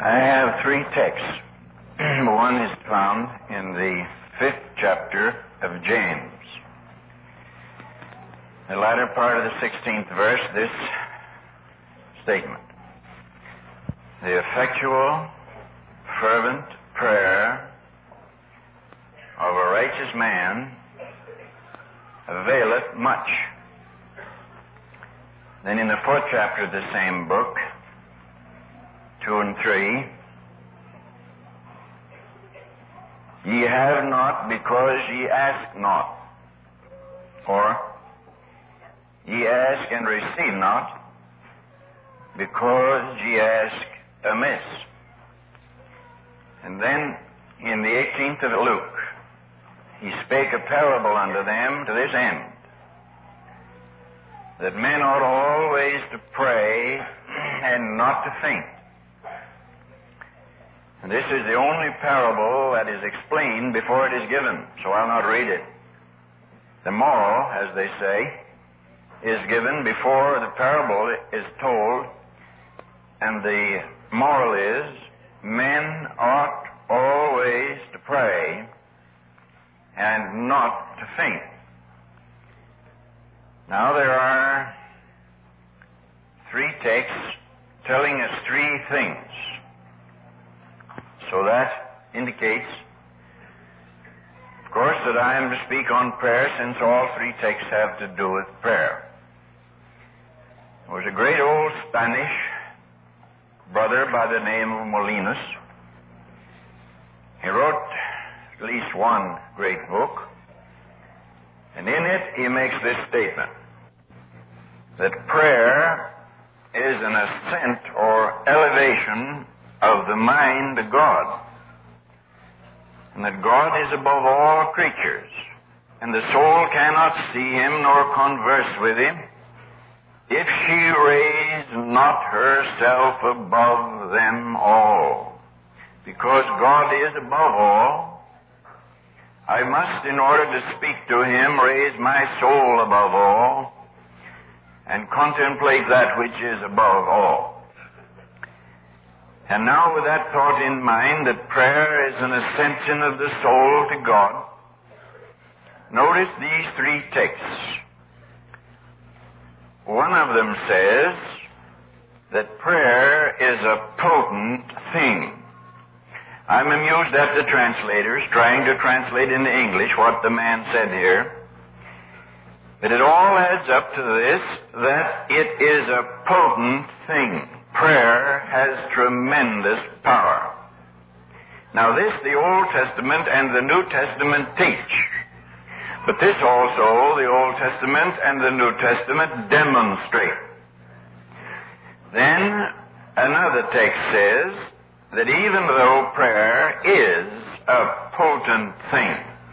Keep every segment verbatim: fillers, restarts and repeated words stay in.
I have three texts. One is found in the fifth chapter of James. The latter part of the sixteenth verse, this statement. The effectual, fervent prayer of a righteous man availeth much. Then in the fourth chapter of the same book, two and three, ye have not because ye ask not, or ye ask and receive not because ye ask amiss. And then in the eighteenth of Luke, he spake a parable unto them to this end, that men ought always to pray and not to faint. And this is the only parable that is explained before it is given, so I'll not read it. The moral, as they say, is given before the parable is told, and the moral is, men ought always to pray and not to faint. Now there are three texts telling us three things. So that indicates, of course, that I am to speak on prayer, since all three texts have to do with prayer. There was a great old Spanish brother by the name of Molinos. He wrote at least one great book, and in it he makes this statement, that prayer is an ascent or elevation of the mind to God, and that God is above all creatures, and the soul cannot see him nor converse with him if she raise not herself above them all. Because God is above all, I must, in order to speak to him, raise my soul above all and contemplate that which is above all. And now, with that thought in mind, that prayer is an ascension of the soul to God, notice these three texts. One of them says that prayer is a potent thing. I'm amused at the translators trying to translate into English what the man said here. But it all adds up to this, that it is a potent thing. Prayer has tremendous power. Now this the Old Testament and the New Testament teach. But this also the Old Testament and the New Testament demonstrate. Then another text says that even though prayer is a potent thing,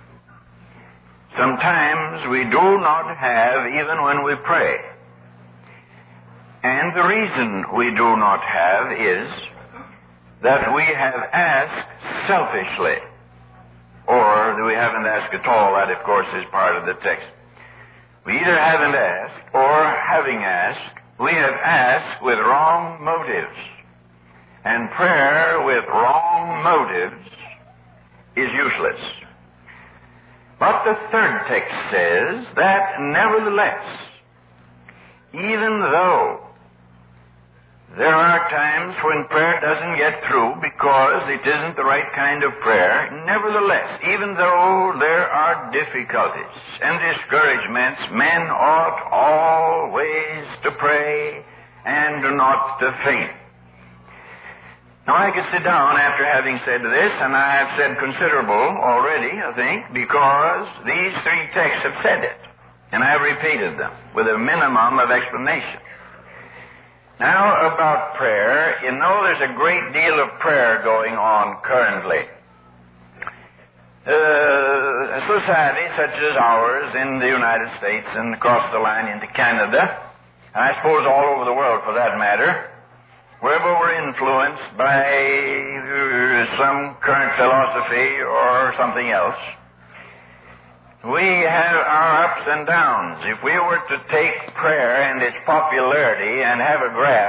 sometimes we do not have even when we pray. And the reason we do not have is that we have asked selfishly, or that we haven't asked at all. That, of course, is part of the text. We either haven't asked, or having asked, we have asked with wrong motives. And prayer with wrong motives is useless. But the third text says that nevertheless, even though there are times when prayer doesn't get through because it isn't the right kind of prayer, nevertheless, even though there are difficulties and discouragements, men ought always to pray and not to faint. Now I could sit down after having said this, and I have said considerable already, I think, because these three texts have said it, and I have repeated them with a minimum of explanation. Now, about prayer, you know there's a great deal of prayer going on currently. Uh, a society such as ours in the United States and across the line into Canada, and I suppose all over the world for that matter, wherever we're influenced by uh, some current philosophy or something else, we have our ups and downs. If we were to take prayer and its popularity and have a graph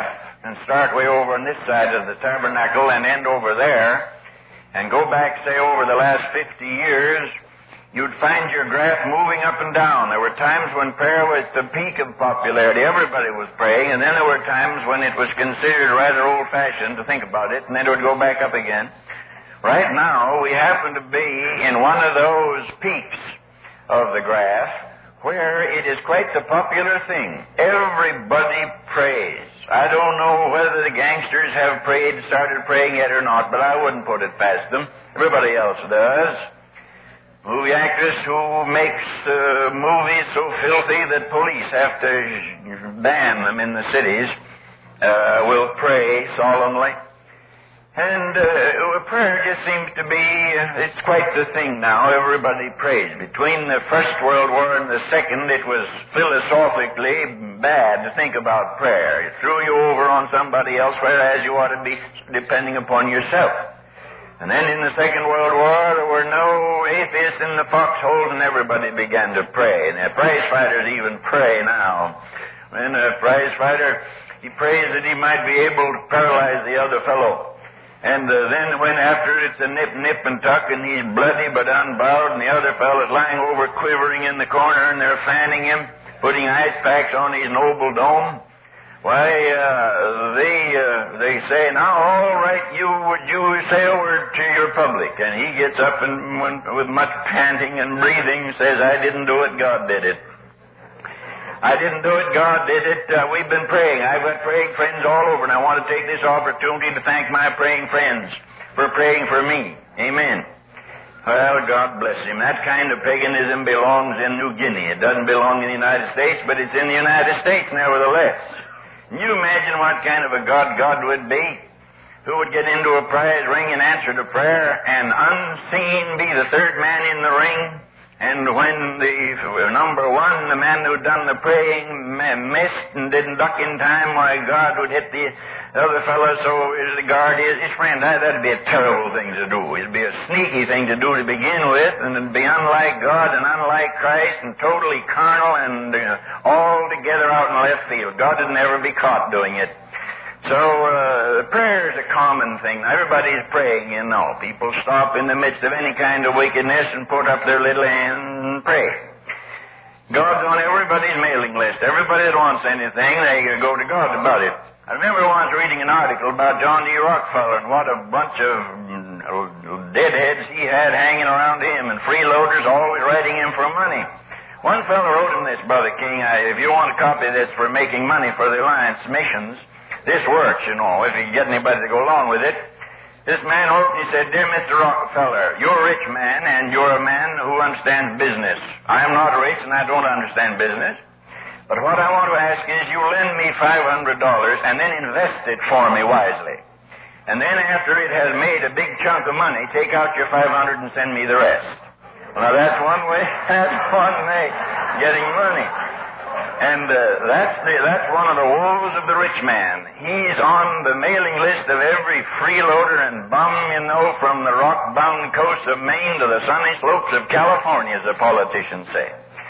and start way over on this side of the tabernacle and end over there, and go back, say, over the last fifty years, you'd find your graph moving up and down. There were times when prayer was the peak of popularity. Everybody was praying, and then there were times when it was considered rather old-fashioned to think about it, and then it would go back up again. Right now, we happen to be in one of those peaks of the graph where it is quite the popular thing. Everybody prays. I don't know whether the gangsters have prayed, started praying yet or not, but I wouldn't put it past them. Everybody else does. Movie actress who makes uh, movies so filthy that police have to ban them in the cities uh, will pray solemnly. And uh, prayer just seems to be, uh, it's quite the thing now. Everybody prays. Between the First World War and the Second, it was philosophically bad to think about prayer. It threw you over on somebody else, whereas you ought to be depending upon yourself. And then in the Second World War, there were no atheists in the foxholes, and everybody began to pray. And the prize fighters even pray now. When a prize fighter, he prays that he might be able to paralyze the other fellow. And uh, then when after it's a nip, nip and tuck, and he's bloody but unbowed, and the other fellow's lying over quivering in the corner, and they're fanning him, putting ice packs on his noble dome, why, uh, they, uh, they say, now, all right, you, you say a word to your public. And he gets up and when, with much panting and breathing says, I didn't do it, God did it. I didn't do it, God did it. Uh, we've been praying. I've got praying friends all over, and I want to take this opportunity to thank my praying friends for praying for me. Amen. Well, God bless him. That kind of paganism belongs in New Guinea. It doesn't belong in the United States, but it's in the United States nevertheless. Can you imagine what kind of a God God would be? Who would get into a prize ring and answer to prayer, and unseen be the third man in the ring? And when the number one, the man who'd done the praying, missed and didn't duck in time, why, God would hit the other fellow so the guard is his friend. That, that'd be a terrible thing to do. It'd be a sneaky thing to do to begin with, and it'd be unlike God and unlike Christ and totally carnal and uh, altogether out in left field. God would never be caught doing it. So, uh, prayer is a common thing. Everybody's praying, you know. People stop in the midst of any kind of wickedness and put up their little hand and pray. God's on everybody's mailing list. Everybody that wants anything, they go to God about it. I remember once reading an article about John D. Rockefeller and what a bunch of deadheads he had hanging around him, and freeloaders always writing him for money. One fellow wrote him this, Brother King, I, if you want a copy of this for making money for the Alliance missions, this works, you know, if you can get anybody to go along with it. This man wrote and he said, Dear Mister Rockefeller, you're a rich man and you're a man who understands business. I am not rich and I don't understand business. But what I want to ask is you lend me five hundred dollars and then invest it for me wisely. And then after it has made a big chunk of money, take out your five hundred and send me the rest. Well, now that's one way, that's one way getting money. And uh, that's the, that's one of the woes of the rich man. He's on the mailing list of every freeloader and bum, you know, from the rock-bound coast of Maine to the sunny slopes of California, as the politicians say.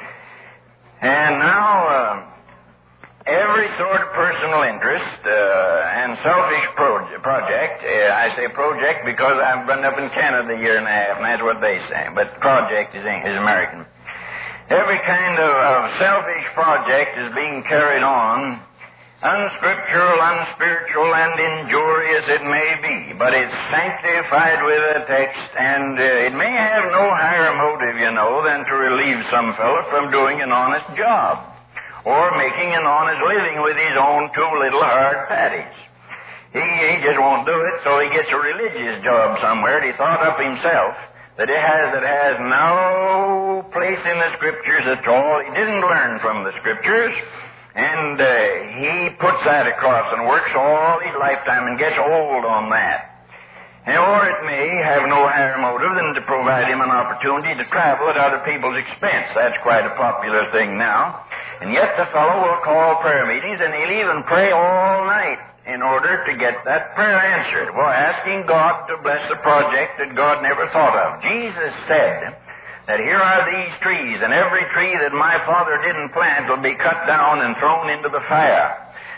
And now, uh, every sort of personal interest uh, and selfish pro- project, uh, I say project because I've been up in Canada a year and a half, and that's what they say, but project is, is American. Every kind of, of selfish project is being carried on, unscriptural, unspiritual, and injurious it may be, but it's sanctified with a text, and uh, it may have no higher motive, you know, than to relieve some fellow from doing an honest job, or making an honest living with his own two little hard patties. He, he just won't do it, so he gets a religious job somewhere that he thought up himself, that it has that has no place in the Scriptures at all. He didn't learn from the Scriptures, and uh, he puts that across and works all his lifetime and gets old on that. And, or it may have no higher motive than to provide him an opportunity to travel at other people's expense. That's quite a popular thing now. And yet the fellow will call prayer meetings, and he'll even pray all night in order to get that prayer answered. Well, asking God to bless a project that God never thought of. Jesus said that here are these trees, and every tree that my Father didn't plant will be cut down and thrown into the fire.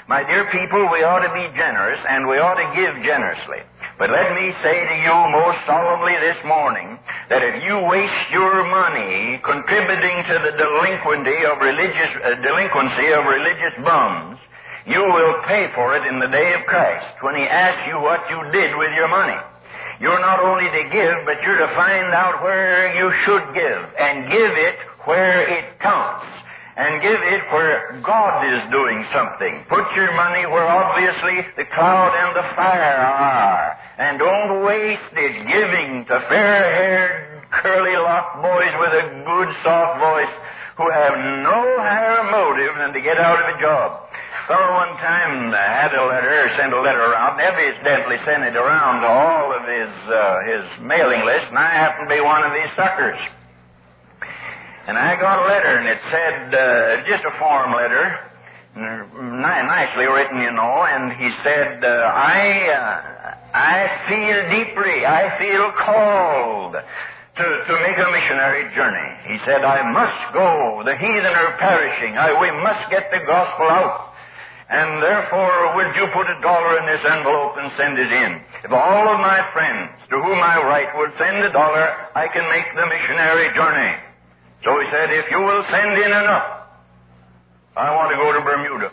My dear people, we ought to be generous, and we ought to give generously. But let me say to you most solemnly this morning that if you waste your money contributing to the delinquency of religious uh, delinquency of religious bums, you will pay for it in the day of Christ when He asks you what you did with your money. You're not only to give, but you're to find out where you should give, and give it where it counts. And give it where God is doing something. Put your money where obviously the cloud and the fire are. And don't waste it giving to fair-haired, curly-locked boys with a good, soft voice who have no higher motive than to get out of a job. A fellow one time had a letter, sent a letter around, evidently sent it around to all of his, uh, his mailing list, and I happened to be one of these suckers. And I got a letter, and it said, uh, just a form letter, n- nicely written, you know, and he said, uh, I, uh, I feel deeply, I feel called to, to make a missionary journey. He said, I must go. The heathen are perishing. I, we must get the gospel out. And therefore, would you put a dollar in this envelope and send it in? If all of my friends to whom I write would send a dollar, I can make the missionary journey. So he said, if you will send in enough, I want to go to Bermuda.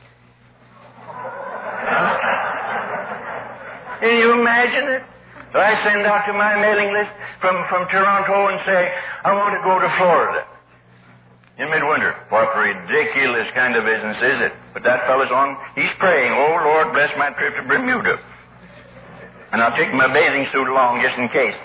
Can you imagine it? So I send out to my mailing list from, from Toronto and say, I want to go to Florida in midwinter. What ridiculous kind of business is it? But that fellow's on, he's praying, oh, Lord, bless my trip to Bermuda. And I'll take my bathing suit along just in case.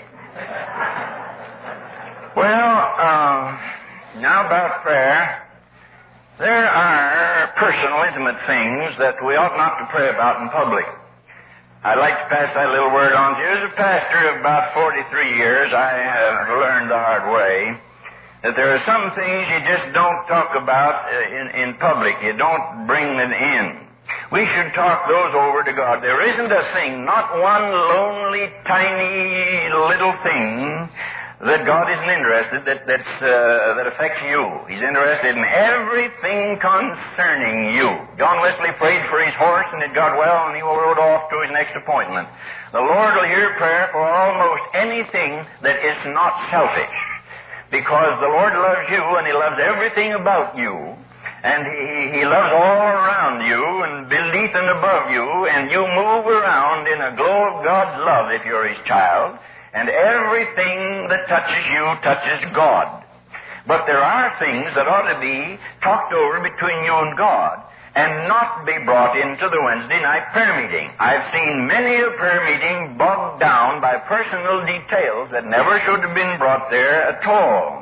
Well, uh, now about prayer, there are personal, intimate things that we ought not to pray about in public. I'd like to pass that little word on to you. As a pastor of about forty-three years, I have learned the hard way that there are some things you just don't talk about in, in public. You don't bring it in. We should talk those over to God. There isn't a thing, not one lonely, tiny little thing that God isn't interested, that that's, uh, that affects you. He's interested in everything concerning you. John Wesley prayed for his horse, and it got well, and he rode off to his next appointment. The Lord will hear prayer for almost anything that is not selfish, because the Lord loves you, and He loves everything about you, and He, he loves all around you, and beneath and above you, and you move around in a glow of God's love if you're His child. And everything that touches you touches God. But there are things that ought to be talked over between you and God and not be brought into the Wednesday night prayer meeting. I've seen many a prayer meeting bogged down by personal details that never should have been brought there at all.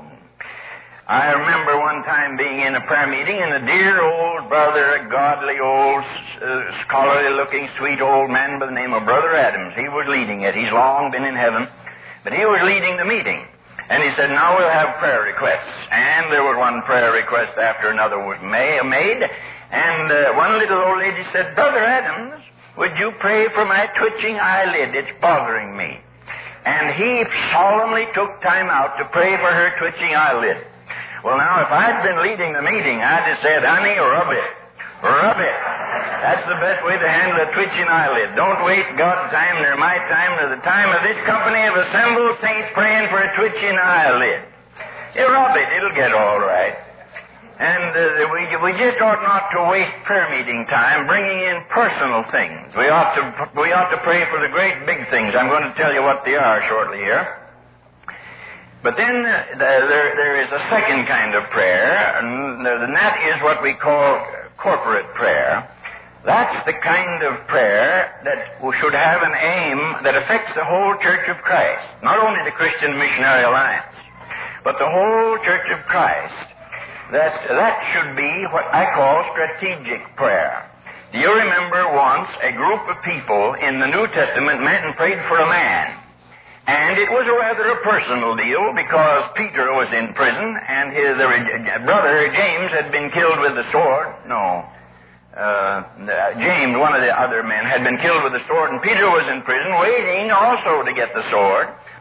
I remember one time being in a prayer meeting, and a dear old brother, a godly old, uh, scholarly-looking, sweet old man by the name of Brother Adams, he was leading it. He's long been in heaven. But he was leading the meeting. And he said, now we'll have prayer requests. And there was one prayer request after another was made. And uh, one little old lady said, Brother Adams, would you pray for my twitching eyelid? It's bothering me. And he solemnly took time out to pray for her twitching eyelid. Well, now, if I'd been leading the meeting, I'd have said, honey, rub it. Rub it. That's the best way to handle a twitching eyelid. Don't waste God's time nor my time nor the time of this company of assembled saints praying for a twitching eyelid. You rub it. It'll get all right. And uh, we, we just ought not to waste prayer meeting time bringing in personal things. We ought to, we ought to pray for the great big things. I'm going to tell you what they are shortly here. But then uh, there, there is a second kind of prayer, and that is what we call corporate prayer. That's the kind of prayer that should have an aim that affects the whole Church of Christ, not only the Christian Missionary Alliance, but the whole Church of Christ. That that should be what I call strategic prayer. Do you remember once a group of people in the New Testament met and prayed for a man? And it was a rather a personal deal because Peter was in prison and his uh, brother James had been killed with the sword. No. Uh, James, one of the other men, had been killed with the sword, and Peter was in prison waiting also to get the sword.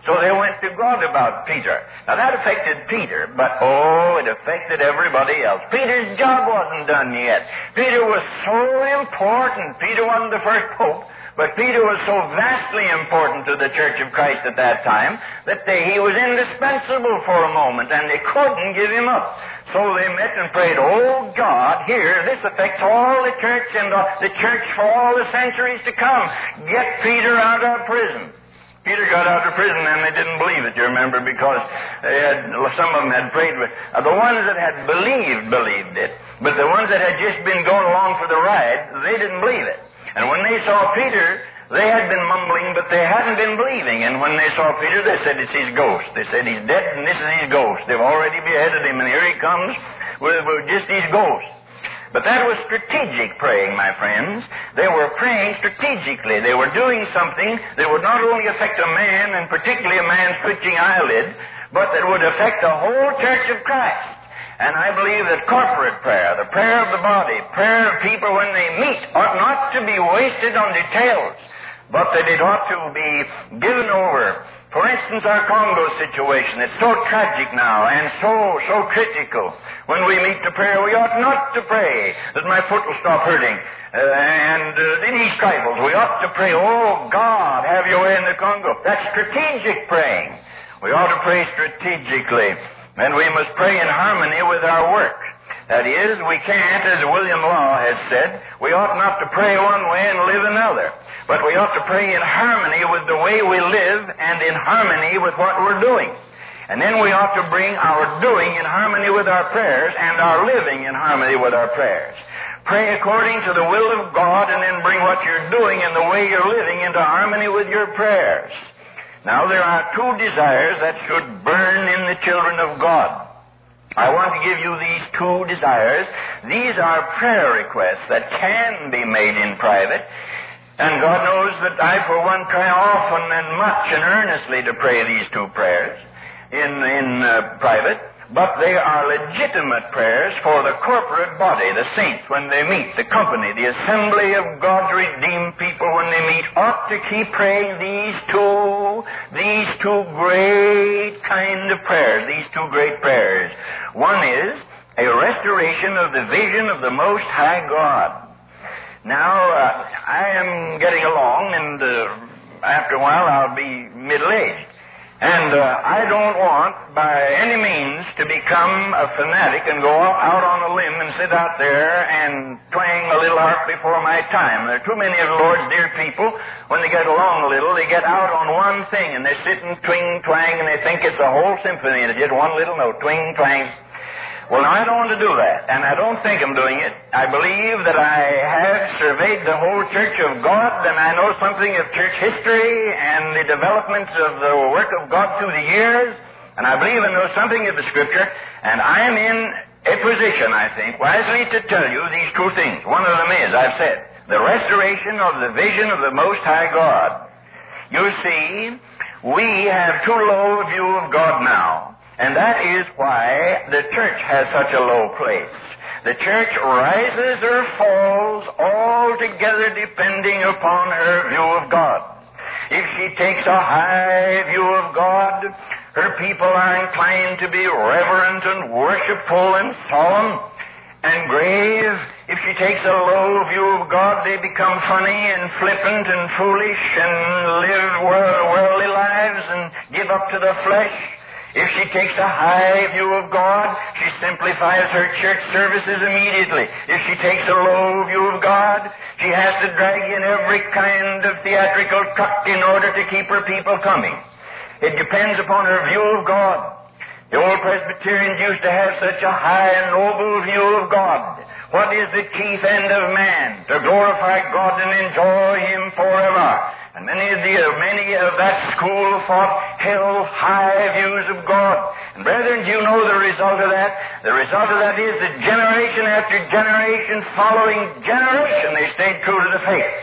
So they went to God about Peter. Now that affected Peter, but oh, it affected everybody else. Peter's job wasn't done yet. Peter was so important. Peter wasn't the first pope, but Peter was so vastly important to the Church of Christ at that time that they, he was indispensable for a moment, and they couldn't give him up. So they met and prayed, oh God, here, this affects all the church and the church for all the centuries to come. Get Peter out of prison. Peter got out of prison and they didn't believe it, you remember, because they had, some of them had prayed with, uh, the ones that had believed, believed it, but the ones that had just been going along for the ride, they didn't believe it. And when they saw Peter, they had been mumbling, but they hadn't been believing. And when they saw Peter, they said, it's his ghost. They said, he's dead, and this is his ghost. They've already beheaded him, and here he comes with, with just his ghost. But that was strategic praying, my friends. They were praying strategically. They were doing something that would not only affect a man, and particularly a man's twitching eyelid, but that would affect the whole Church of Christ. And I believe that corporate prayer, the prayer of the body, prayer of people when they meet, ought not to be wasted on details, but that it ought to be given over. For instance, our Congo situation, it's so tragic now and so, so critical. When we meet to prayer, we ought not to pray that my foot will stop hurting. Uh, and uh, in these tribals, we ought to pray, oh God, have your way in the Congo. That's strategic praying. We ought to pray strategically. And we must pray in harmony with our work. That is, we can't, as William Law has said, we ought not to pray one way and live another. But we ought to pray in harmony with the way we live and in harmony with what we're doing. And then we ought to bring our doing in harmony with our prayers and our living in harmony with our prayers. Pray according to the will of God and then bring what you're doing and the way you're living into harmony with your prayers. Now, there are two desires that should burn in the children of God. I want to give you these two desires. These are prayer requests that can be made in private. And God knows that I, for one, try often and much and earnestly to pray these two prayers in, in uh, private. But they are legitimate prayers for the corporate body, the saints, when they meet, the company, the assembly of God's redeemed people when they meet, ought to keep praying these two, these two great kind of prayers, these two great prayers. One is a restoration of the vision of the Most High God. Now, uh, I am getting along, and uh, after a while I'll be middle-aged. And uh, I don't want, by any means, to become a fanatic and go out on a limb and sit out there and twang a little harp before my time. There are too many of the Lord's dear people, when they get along a little, they get out on one thing, and they sit and twing, twang, and they think it's a whole symphony, and it's just one little note, twing, twang. Well, now, I don't want to do that, and I don't think I'm doing it. I believe that I have surveyed the whole Church of God, and I know something of church history and the developments of the work of God through the years, and I believe I know something of the Scripture, and I am in a position, I think, wisely to tell you these two things. One of them is, I've said, the restoration of the vision of the Most High God. You see, we have too low a view of God now. And that is why the church has such a low place. The church rises or falls altogether depending upon her view of God. If she takes a high view of God, her people are inclined to be reverent and worshipful and solemn and grave. If she takes a low view of God, they become funny and flippant and foolish and live worldly lives and give up to the flesh. If she takes a high view of God, she simplifies her church services immediately. If she takes a low view of God, she has to drag in every kind of theatrical truck in order to keep her people coming. It depends upon her view of God. The old Presbyterians used to have such a high and noble view of God. What is the chief end of man? To glorify God and enjoy Him forever. And many of the many of that school thought held high views of God. And brethren, do you know the result of that? The result of that is that generation after generation following generation, they stayed true to the faith.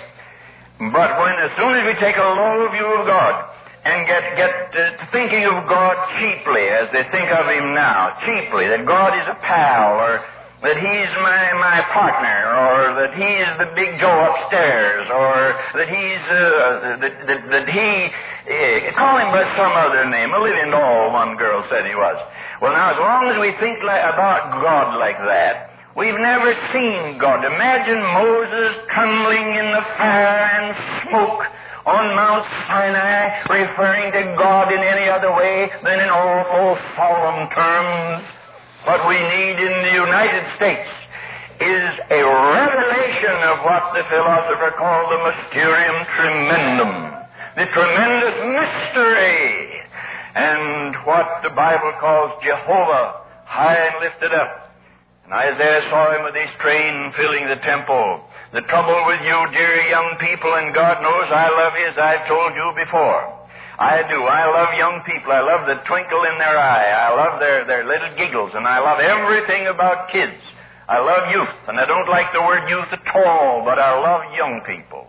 But when, as soon as we take a low view of God and get get uh, thinking of God cheaply, as they think of Him now, cheaply, that God is a pal, or that He's my, my partner, or that He's the big Joe upstairs, or that He's uh, that, that, that He Uh, call him by some other name. A living doll, one girl said he was. Well, now, as long as we think li- about God like that, we've never seen God. Imagine Moses trembling in the fire and smoke on Mount Sinai, referring to God in any other way than in awful, solemn terms. What we need in the United States is a revelation of what the philosopher called the mysterium tremendum, the tremendous mystery, and what the Bible calls Jehovah, high and lifted up. And Isaiah saw him with his train filling the temple. The trouble with you, dear young people, and God knows I love you, as I've told you before. I do. I love young people. I love the twinkle in their eye. I love their, their little giggles, and I love everything about kids. I love youth, and I don't like the word youth at all, but I love young people.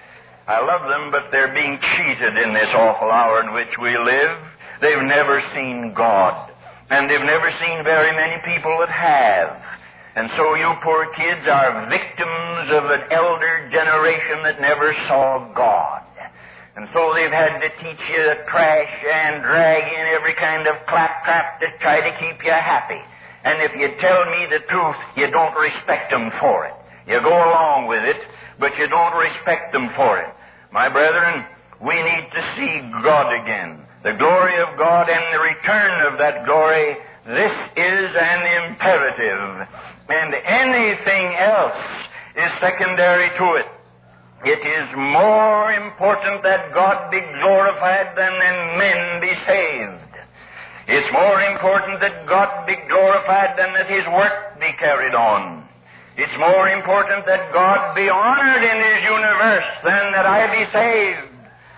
I love them, but they're being cheated in this awful hour in which we live. They've never seen God, and they've never seen very many people that have. And so you poor kids are victims of an elder generation that never saw God. And so they've had to teach you to trash and drag in every kind of claptrap to try to keep you happy. And if you tell me the truth, you don't respect them for it. You go along with it, but you don't respect them for it. My brethren, we need to see God again. The glory of God and the return of that glory, this is an imperative. And anything else is secondary to it. It is more important that God be glorified than that men be saved. It's more important that God be glorified than that His work be carried on. It's more important that God be honored in His universe than that I be saved.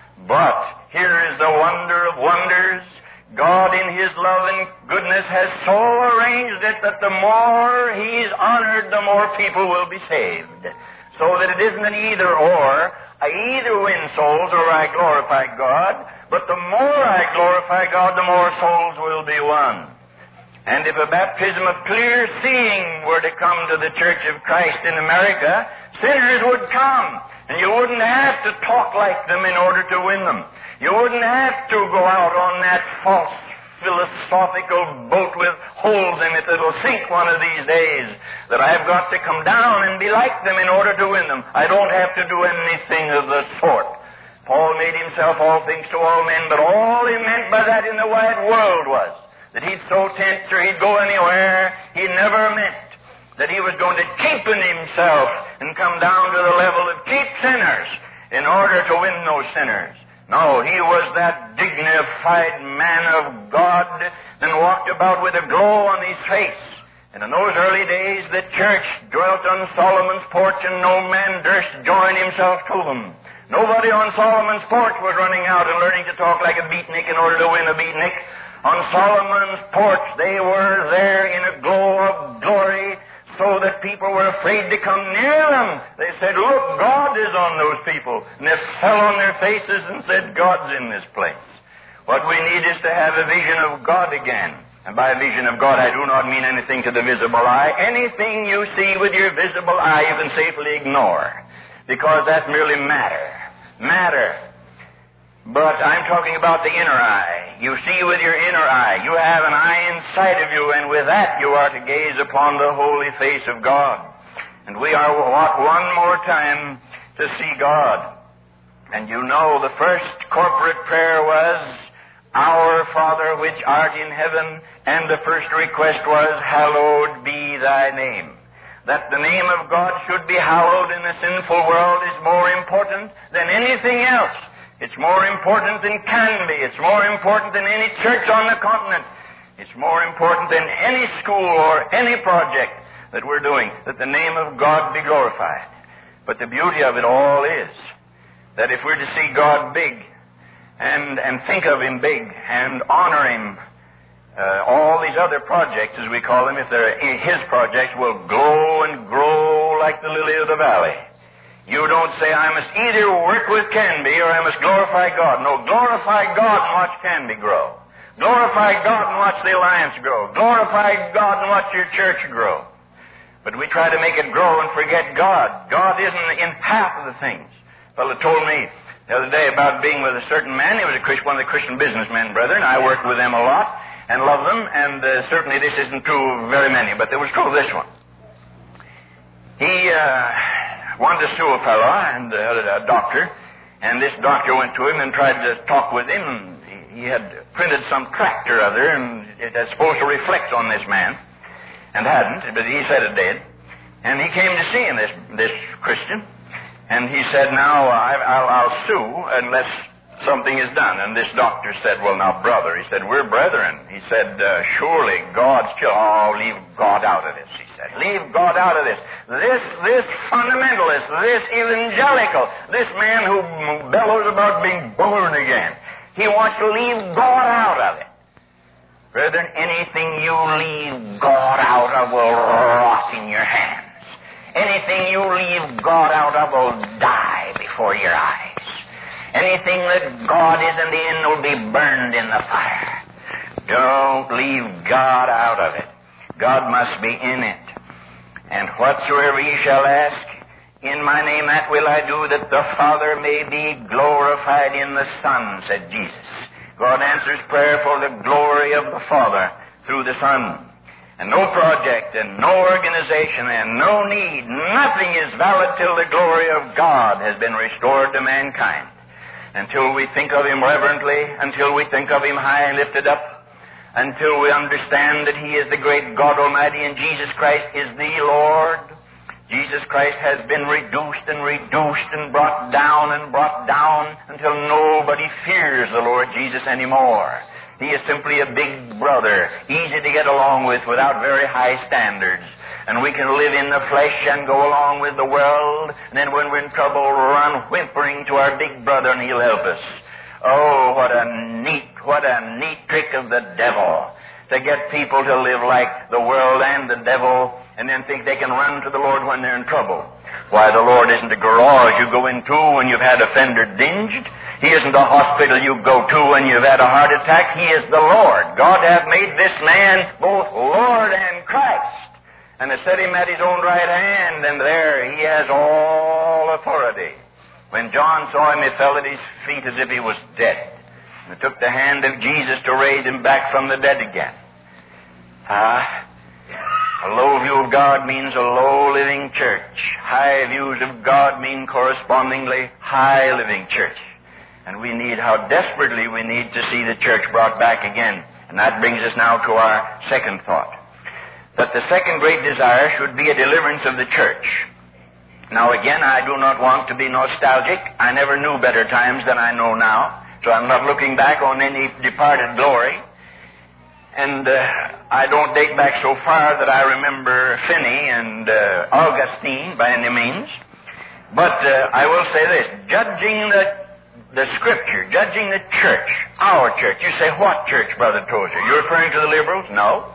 But here is the wonder of wonders. God in His love and goodness has so arranged it that the more He's honored, the more people will be saved. So that it isn't an either-or. I either win souls or I glorify God, but the more I glorify God, the more souls will be won. And if a baptism of clear seeing were to come to the Church of Christ in America, sinners would come, and you wouldn't have to talk like them in order to win them. You wouldn't have to go out on that false philosophical boat with holes in it that'll sink one of these days, that I've got to come down and be like them in order to win them. I don't have to do anything of the sort. Paul made himself all things to all men, but all he meant by that in the wide world was that he'd so tent or he'd go anywhere. He never meant that he was going to cheapen himself and come down to the level of cheap sinners in order to win those sinners. No, he was that dignified man of God and walked about with a glow on his face. And in those early days, the church dwelt on Solomon's porch, and no man durst join himself to them. Nobody on Solomon's porch was running out and learning to talk like a beatnik in order to win a beatnik. On Solomon's porch, they were there in a glow of glory, so that people were afraid to come near them. They said, look, God is on those people. And they fell on their faces and said, God's in this place. What we need is to have a vision of God again. And by a vision of God, I do not mean anything to the visible eye. Anything you see with your visible eye, you can safely ignore, because that's merely matter. Matter. But I'm talking about the inner eye. You see with your inner eye. You have an eye inside of you, and with that you are to gaze upon the holy face of God. And we are what one more time to see God. And you know the first corporate prayer was, Our Father which art in heaven, and the first request was, Hallowed be thy name. That the name of God should be hallowed in a sinful world is more important than anything else. It's more important than can be. It's more important than any church on the continent. It's more important than any school or any project that we're doing, that the name of God be glorified. But the beauty of it all is that if we're to see God big and, and think of Him big and honor Him, uh, all these other projects, as we call them, if they're His projects, will grow and grow like the lily of the valley. You don't say, I must either work with Canby or I must glorify God. No, glorify God and watch Canby grow. Glorify God and watch the Alliance grow. Glorify God and watch your church grow. But we try to make it grow and forget God. God isn't in half of the things. A fellow told me the other day about being with a certain man. He was a Christian, one of the Christian businessmen, brethren. I worked with them a lot and love them, and uh, certainly this isn't true of very many, but it was true of this one. He uh, wanted to sue a fellow, and uh, a doctor, and this doctor went to him and tried to talk with him. He, he had printed some tract or other, and it was supposed to reflect on this man, and hadn't, but he said it did. And he came to see him, this, this Christian, and he said, now, I, I'll, I'll sue unless something is done. And this doctor said, well, now, brother, he said, we're brethren. He said, uh, surely God's children. Oh, leave God out of this, he said. Leave God out of this. This, this fundamentalist, this evangelical, this man who bellows about being born again, he wants to leave God out of it. Brethren, anything you leave God out of will rot in your hands. Anything you leave God out of will die before your eyes. Anything that God isn't in will be burned in the fire. Don't leave God out of it. God must be in it. And whatsoever ye shall ask in my name, that will I do, that the Father may be glorified in the Son, said Jesus. God answers prayer for the glory of the Father through the Son. And no project and no organization and no need, nothing is valid till the glory of God has been restored to mankind. Until we think of Him reverently, until we think of Him high and lifted up, until we understand that He is the great God Almighty and Jesus Christ is the Lord. Jesus Christ has been reduced and reduced and brought down and brought down until nobody fears the Lord Jesus anymore. He is simply a big brother, easy to get along with without very high standards. And we can live in the flesh and go along with the world, and then when we're in trouble, run whimpering to our big brother and he'll help us. Oh, what a neat, what a neat trick of the devil to get people to live like the world and the devil and then think they can run to the Lord when they're in trouble. Why, the Lord isn't a garage you go into when you've had a fender dinged. He isn't a hospital you go to when you've had a heart attack. He is the Lord. God hath made this man both Lord and Christ, and has set him at his own right hand, and there he has all authority. When John saw him, he fell at his feet as if he was dead. And it took the hand of Jesus to raise him back from the dead again. Ah, a low view of God means a low living church. High views of God mean correspondingly high living church. And we need, how desperately we need to see the church brought back again. And that brings us now to our second thought. That the second great desire should be a deliverance of the church. Now again, I do not want to be nostalgic. I never knew better times than I know now. So I'm not looking back on any departed glory. And uh, I don't date back so far that I remember Finney and uh, Augustine by any means. But uh, I will say this, judging the the Scripture, judging the church, our church. You say, what church, Brother Tozer? You're referring to the liberals? No.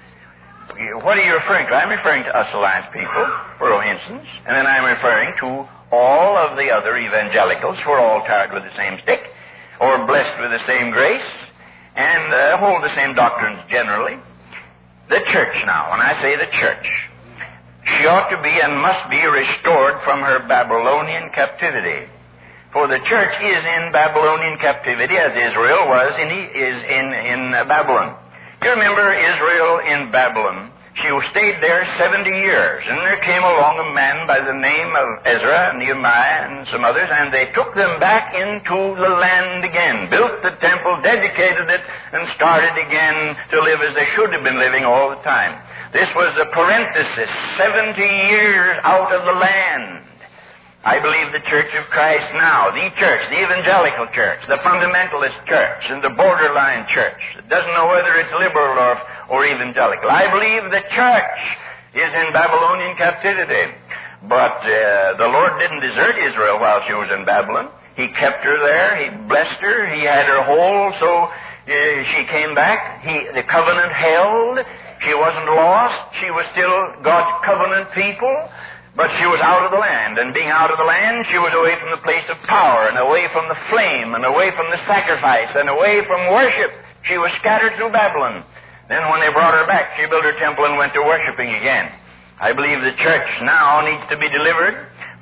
What are you referring to? I'm referring to us Alliance people, for instance, and then I'm referring to all of the other evangelicals who are all tied with the same stick, or blessed with the same grace, and uh, hold the same doctrines generally. The church now, when I say the church, she ought to be and must be restored from her Babylonian captivity. For the church is in Babylonian captivity, as Israel was in, is in, in Babylon. You remember Israel in Babylon. She stayed there seventy years, and there came along a man by the name of Ezra and Nehemiah and some others, and they took them back into the land again, built the temple, dedicated it, and started again to live as they should have been living all the time. This was a parenthesis, seventy years out of the land. I believe the Church of Christ now, the church, the evangelical church, the fundamentalist church, and the borderline church, that doesn't know whether it's liberal or, or evangelical. I believe the church is in Babylonian captivity. But uh, the Lord didn't desert Israel while she was in Babylon. He kept her there. He blessed her. He had her whole, so uh, she came back. He, the covenant held. She wasn't lost. She was still God's covenant people. But she was out of the land, and being out of the land, she was away from the place of power, and away from the flame, and away from the sacrifice, and away from worship. She was scattered through Babylon. Then when they brought her back, she built her temple and went to worshiping again. I believe the church now needs to be delivered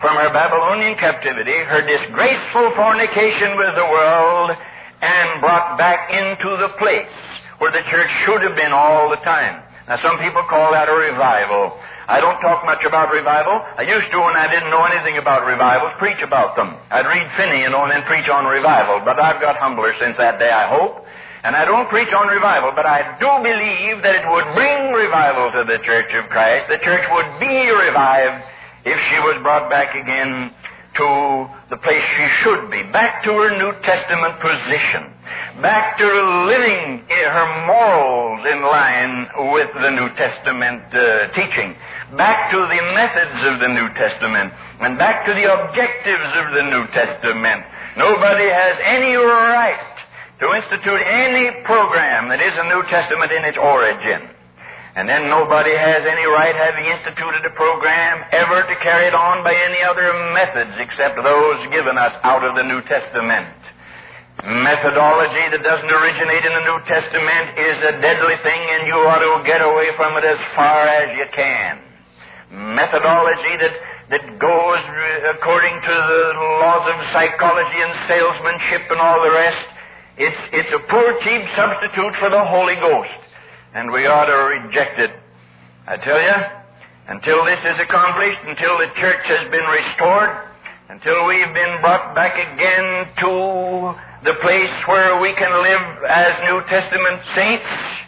from her Babylonian captivity, her disgraceful fornication with the world, and brought back into the place where the church should have been all the time. Now, some people call that a revival. I don't talk much about revival. I used to, when I didn't know anything about revivals, preach about them. I'd read Finney, you know, and then preach on revival. But I've got humbler since that day, I hope. And I don't preach on revival, but I do believe that it would bring revival to the Church of Christ. The church would be revived if she was brought back again to the place she should be, back to her New Testament position, back to living her morals in line with the New Testament uh, teaching, back to the methods of the New Testament, and back to the objectives of the New Testament. Nobody has any right to institute any program that is a New Testament in its origin. And then nobody has any right, having instituted a program, ever to carry it on by any other methods except those given us out of the New Testament. Methodology that doesn't originate in the New Testament is a deadly thing, and you ought to get away from it as far as you can. Methodology that, that goes according to the laws of psychology and salesmanship and all the rest, it's, it's a poor, cheap substitute for the Holy Ghost. And we ought to reject it. I tell you, until this is accomplished, until the church has been restored, until we've been brought back again to the place where we can live as New Testament saints,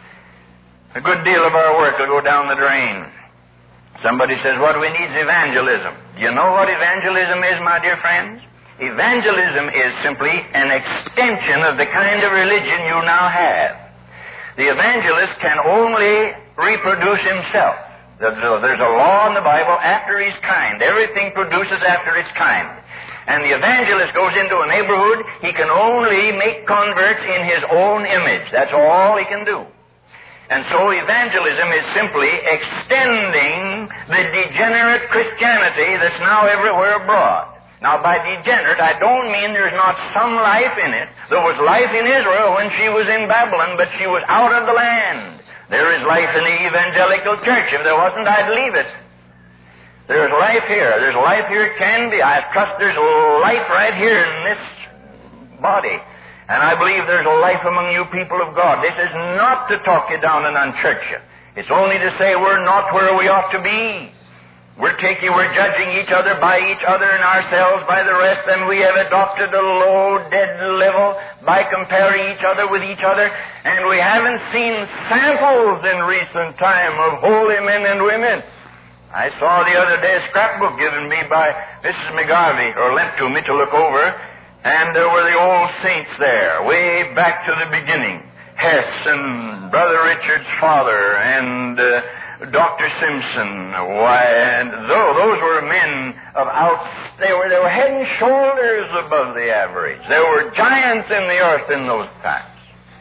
a good deal of our work will go down the drain. Somebody says, what we need is evangelism. Do you know what evangelism is, my dear friends? Evangelism is simply an extension of the kind of religion you now have. The evangelist can only reproduce himself. There's a, there's a law in the Bible, after his kind. Everything produces after its kind. And the evangelist goes into a neighborhood, he can only make converts in his own image. That's all he can do. And so evangelism is simply extending the degenerate Christianity that's now everywhere abroad. Now, by degenerate, I don't mean there's not some life in it. There was life in Israel when she was in Babylon, but she was out of the land. There is life in the evangelical church. If there wasn't, I'd leave it. There's life here. There's life here, it can be. I trust there's life right here in this body. And I believe there's a life among you people of God. This is not to talk you down and unchurch you. It's only to say we're not where we ought to be. We're taking, we're judging each other by each other and ourselves by the rest, and we have adopted a low, dead level by comparing each other with each other, and we haven't seen samples in recent time of holy men and women. I saw the other day a scrapbook given me by Missus McGarvey, or lent to me to look over, and there were the old saints there, way back to the beginning. Hess and Brother Richard's father, and uh, Doctor Simpson. Why, and though those were men of out, they were, they were head and shoulders above the average. They were giants in the earth in those times.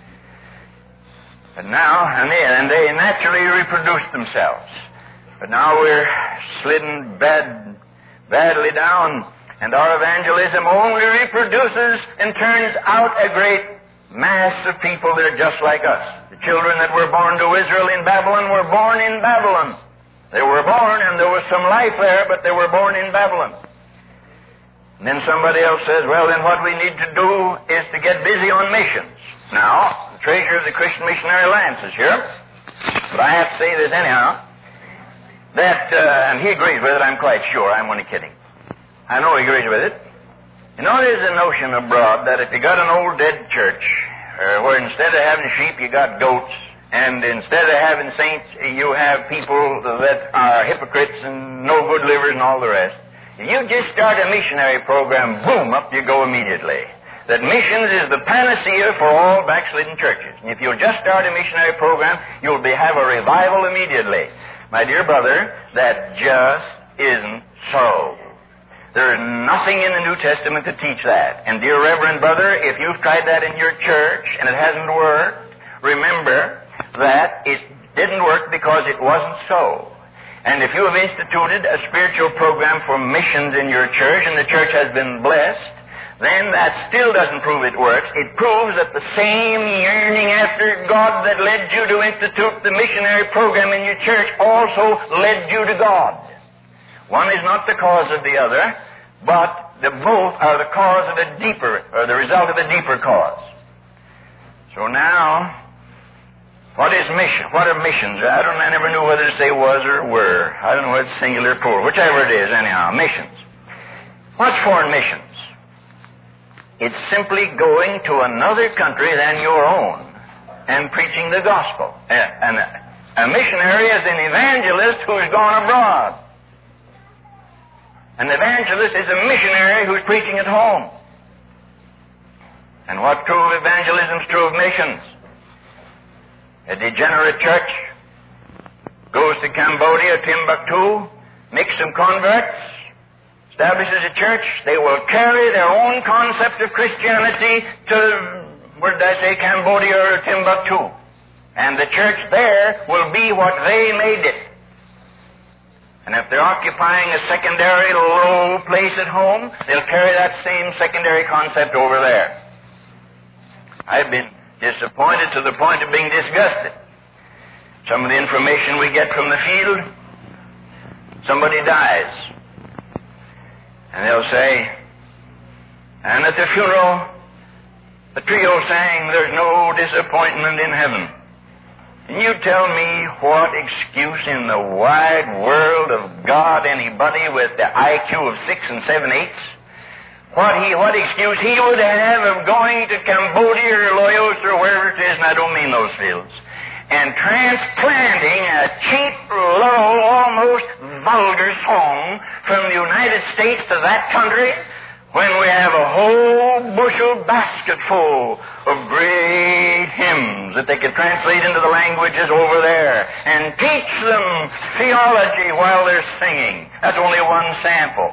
But now, and they, and they naturally reproduced themselves. But now we're slidden bad, badly down, and our evangelism only reproduces and turns out a great mass of people that are just like us. The children that were born to Israel in Babylon were born in Babylon. They were born, and there was some life there, but they were born in Babylon. And then somebody else says, well, then what we need to do is to get busy on missions. Now, the treasurer of the Christian Missionary Alliance is here, but I have to say this anyhow, that, uh, and he agrees with it, I'm quite sure. I'm only kidding. I know he agrees with it. You know, there's a notion abroad that if you got an old dead church, uh, where instead of having sheep, you got goats, and instead of having saints, you have people that are hypocrites and no good livers and all the rest, if you just start a missionary program, boom, up you go immediately. That missions is the panacea for all backslidden churches. And if you'll just start a missionary program, you'll be, have a revival immediately. My dear brother, that just isn't so. There is nothing in the New Testament to teach that. And dear Reverend Brother, if you've tried that in your church and it hasn't worked, remember that it didn't work because it wasn't so. And if you have instituted a spiritual program for missions in your church and the church has been blessed, then that still doesn't prove it works. It proves that the same yearning after God that led you to institute the missionary program in your church also led you to God. One is not the cause of the other. but the both are the cause of a deeper, or the result of a deeper cause. So now, what is mission? What are missions? I don't. I never knew whether to say was or were. I don't know whether it's singular or plural. Whichever it is, anyhow. Missions. What's foreign missions? It's simply going to another country than your own and preaching the gospel. And a missionary is an evangelist who has gone abroad. An evangelist is a missionary who's preaching at home. And what's true of evangelism is true of missions. A degenerate church goes to Cambodia, Timbuktu, makes some converts, establishes a church. They will carry their own concept of Christianity to, where did I say, Cambodia or Timbuktu. And the church there will be what they made it. And if they're occupying a secondary low place at home, they'll carry that same secondary concept over there. I've been disappointed to the point of being disgusted. Some of the information we get from the field, somebody dies. And they'll say, and at the funeral, the trio sang, "There's no disappointment in heaven." Can you tell me what excuse in the wide world of God anybody with the I Q of six and seven eighths, what he, what excuse he would have of going to Cambodia or Laos or wherever it is, and I don't mean those fields, and transplanting a cheap, low, almost vulgar song from the United States to that country when we have a whole bushel basket full of great hymns that they could translate into the languages over there and teach them theology while they're singing. That's only one sample.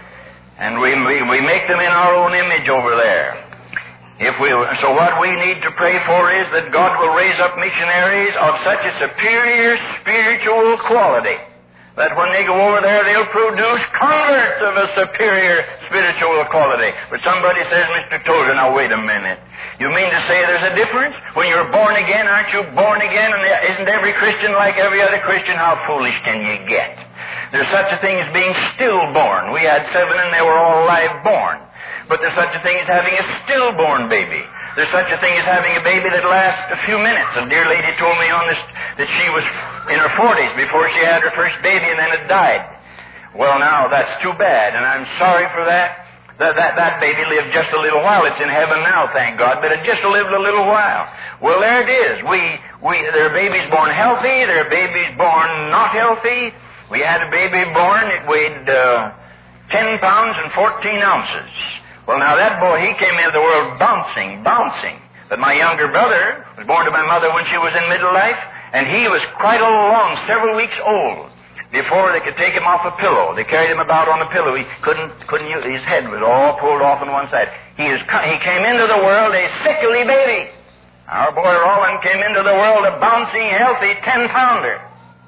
And we, we, we make them in our own image over there. If we, so what we need to pray for is that God will raise up missionaries of such a superior spiritual quality that when they go over there, they'll produce converts of a superior spiritual quality. But somebody says, "Mister Tozer, now wait a minute. You mean to say there's a difference? When you're born again, aren't you born again? And isn't every Christian like every other Christian? How foolish can you get? There's such a thing as being stillborn. We had seven and they were all live born. But there's such a thing as having a stillborn baby. There's such a thing as having a baby that lasts a few minutes. A dear lady told me on this that she was in her forties before she had her first baby and then it died. Well, now, that's too bad, and I'm sorry for that. That, that, that baby lived just a little while. It's in heaven now, thank God, but it just lived a little while. Well, there it is. We, we, there are babies born healthy. There are babies born not healthy. We had a baby born. It weighed uh, ten pounds and fourteen ounces. Well, now that boy, he came into the world bouncing, bouncing. But my younger brother was born to my mother when she was in middle life, and he was quite along, several weeks old, before they could take him off a pillow. They carried him about on a pillow. He couldn't, couldn't use, his head was all pulled off on one side. He, is, he came into the world a sickly baby. Our boy Roland came into the world a bouncing, healthy ten-pounder.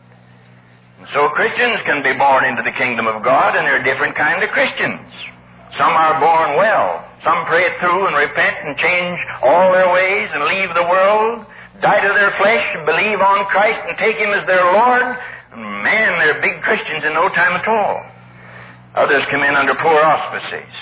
And so Christians can be born into the kingdom of God, and there are different kinds of Christians. Some are born well. Some pray it through and repent and change all their ways and leave the world, die to their flesh and believe on Christ and take Him as their Lord. And man, they're big Christians in no time at all. Others come in under poor auspices.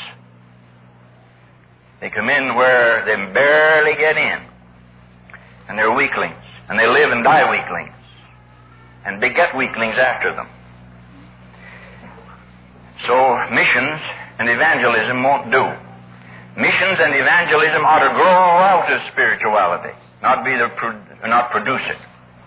They come in where they barely get in. And they're weaklings. And they live and die weaklings. And beget weaklings after them. So missions and evangelism won't do. Missions and evangelism ought to grow out of spirituality, not be the not produce it.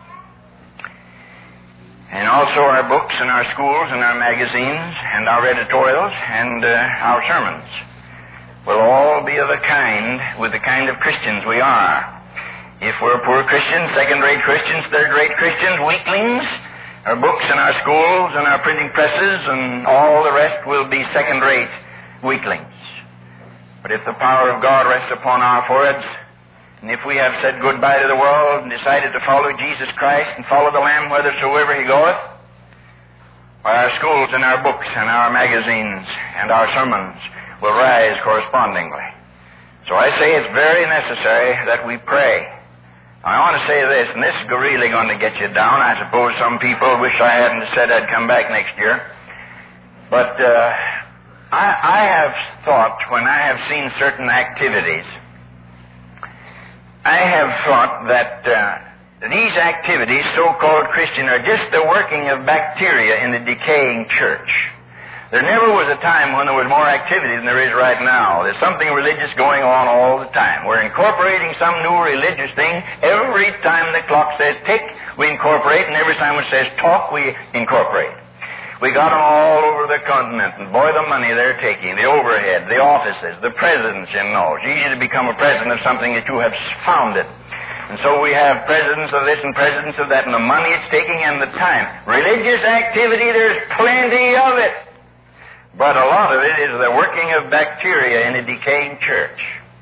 And also our books and our schools and our magazines and our editorials and uh, our sermons will all be of a kind with the kind of Christians we are. If we're poor Christians, second-rate Christians, third-rate Christians, weaklings, our books and our schools and our printing presses and all the rest will be second-rate weaklings. But if the power of God rests upon our foreheads, and if we have said goodbye to the world and decided to follow Jesus Christ and follow the Lamb whithersoever He goeth, why our schools and our books and our magazines and our sermons will rise correspondingly. So I say it's very necessary that we pray. I want to say this, and this is really going to get you down. I suppose some people wish I hadn't said I'd come back next year. But uh, I, I have thought, when I have seen certain activities, I have thought that uh, these activities, so-called Christian, are just the working of bacteria in the decaying church. There never was a time when there was more activity than there is right now. There's something religious going on all the time. We're incorporating some new religious thing. Every time the clock says tick, we incorporate, and every time it says talk, we incorporate. We got them all over the continent, and boy, the money they're taking, the overhead, the offices, the presidents, you know. It's easy to become a president of something that you have founded. And so we have presidents of this and presidents of that, and the money it's taking and the time. Religious activity, there's plenty of it. But a lot of it is the working of bacteria in a decaying church.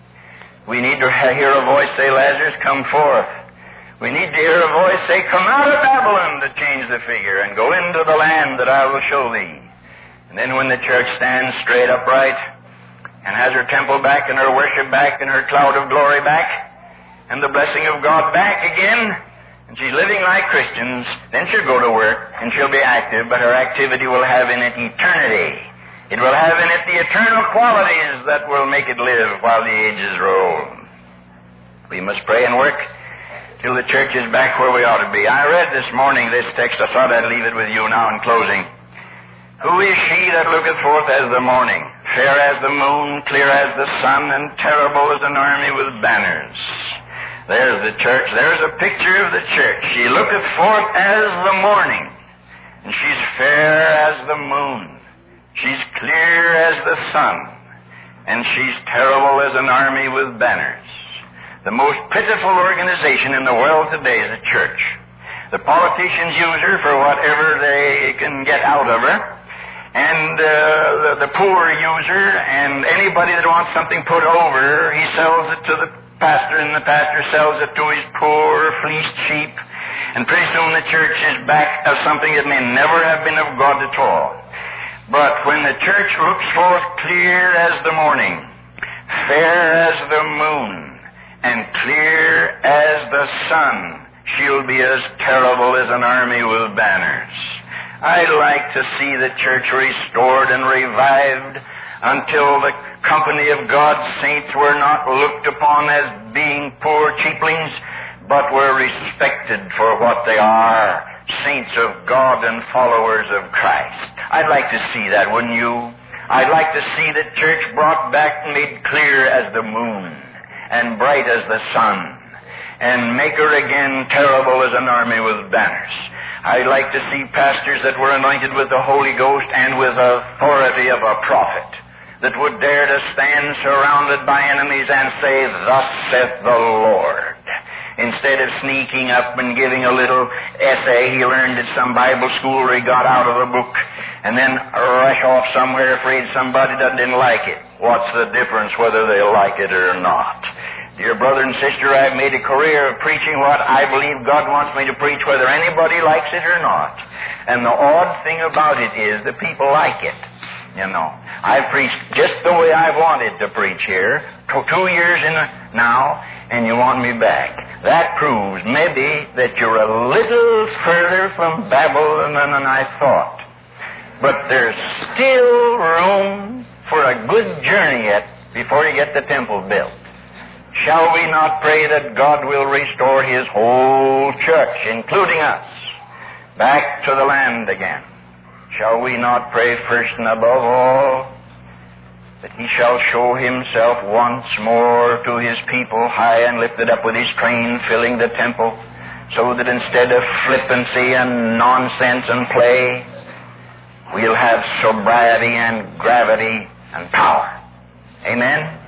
We need to hear a voice say, Lazarus, come forth. We need to hear a voice say, come out of Babylon, to change the figure, and go into the land that I will show thee. And then when the church stands straight upright and has her temple back and her worship back and her cloud of glory back and the blessing of God back again, and she's living like Christians, then she'll go to work and she'll be active, but her activity will have in it eternity. It will have in it the eternal qualities that will make it live while the ages roll. We must pray and work till the church is back where we ought to be. I read this morning this text. I thought I'd leave it with you now in closing. Who is she that looketh forth as the morning, fair as the moon, clear as the sun, and terrible as an army with banners? There's the church. There's a picture of the church. She looketh forth as the morning, and she's fair as the moon. She's clear as the sun, and she's terrible as an army with banners. The most pitiful organization in the world today is the church. The politicians use her for whatever they can get out of her, and uh, the, the poor use her, and anybody that wants something put over her, he sells it to the pastor, and the pastor sells it to his poor, fleeced sheep, and pretty soon the church is back of something that may never have been of God at all. But when the church looks forth clear as the morning, fair as the moon, and clear as the sun, she'll be as terrible as an army with banners. I'd like to see the church restored and revived until the company of God's saints were not looked upon as being poor cheaplings, but were respected for what they are, saints of God and followers of Christ. I'd like to see that, wouldn't you? I'd like to see the church brought back and made clear as the moon and bright as the sun, and make her again terrible as an army with banners. I'd like to see pastors that were anointed with the Holy Ghost and with authority of a prophet, that would dare to stand surrounded by enemies and say, thus saith the Lord, instead of sneaking up and giving a little essay he learned at some Bible school or he got out of a book, and then rush off somewhere afraid somebody didn't like it. What's the difference whether they like it or not? Dear brother and sister, I've made a career of preaching what I believe God wants me to preach, whether anybody likes it or not. And the odd thing about it is the people like it. You know, I've preached just the way I've wanted to preach here, two years in now, and you want me back. That proves maybe that you're a little further from Babylon than I thought. But there's still room for a good journey yet before you get the temple built. Shall we not pray that God will restore His whole church, including us, back to the land again? Shall we not pray first and above all that He shall show Himself once more to His people, high and lifted up with His train filling the temple, so that instead of flippancy and nonsense and play, we'll have sobriety and gravity and power. Amen?